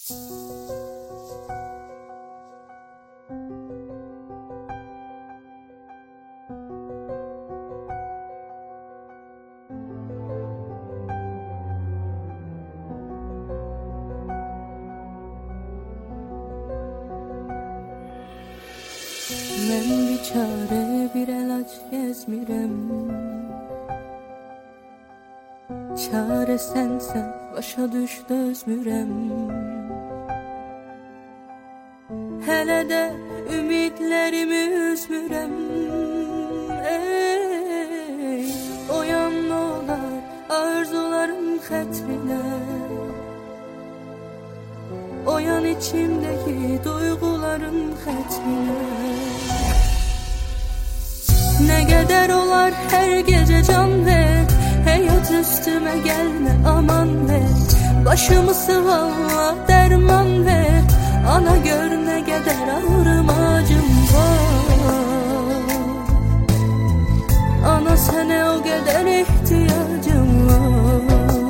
Mən bir çare, bir əlac gəzmirəm. Çare sənsən, başa düş dözmürəm. Hələ də ümidlərimi üzmürəm. Ey, oyan olar arzularım xətrinə. Oyan içimdeki duyguların xətrinə. Ne kadar olar her gece can ver, hayat üstüme gelme aman ver. Başımı sıvalla derman ver, ana gör ne kadar ağrım acım var. Ana sana o kadar ihtiyacım var.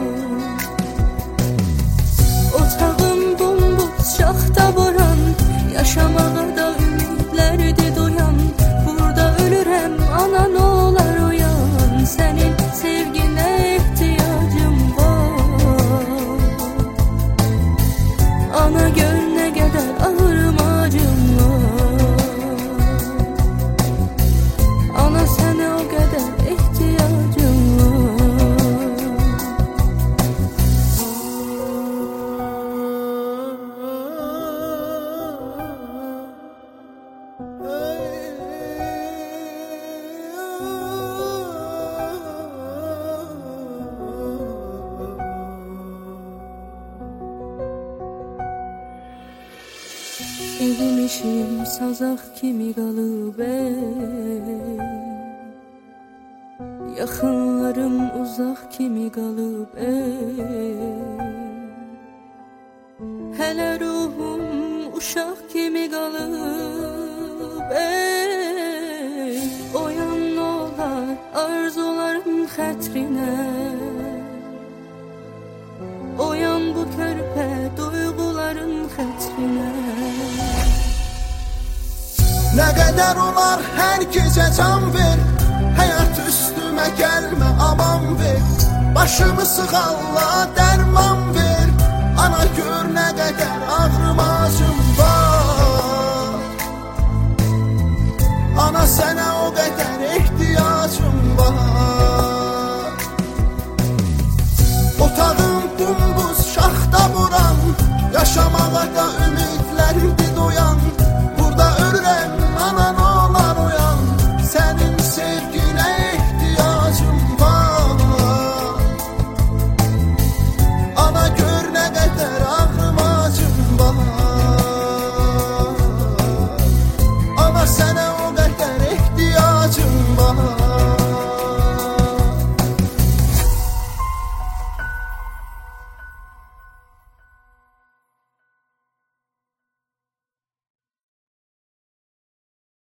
Otağım bombuz şaxta boran, yaşamağa da ümitlerdi duyan. Ana ne olar uyan, senin sevgine ihtiyacım var. Ana gör ne kadar ağrım acım var. Ana sana o kadar ihtiyacım var. Evim işim sazaq kimi qalıb ey. Yaxınlarım uzaq kimi qalıb ey. Hələ ruhum uşaq kimi qalıb ey. Oyan olar arzularım xətrinə. Oyan bu körpə duyguların xətrinə. Ne kadar olar her gece can ver, hayat üstüme gelme aman ver. Başımı sıkalla derman ver, ana gör ne kadar ağrım acım var. Ana sana o kadar ihtiyacım var. Otağım bombuz şaxta vuran, yaşamağa da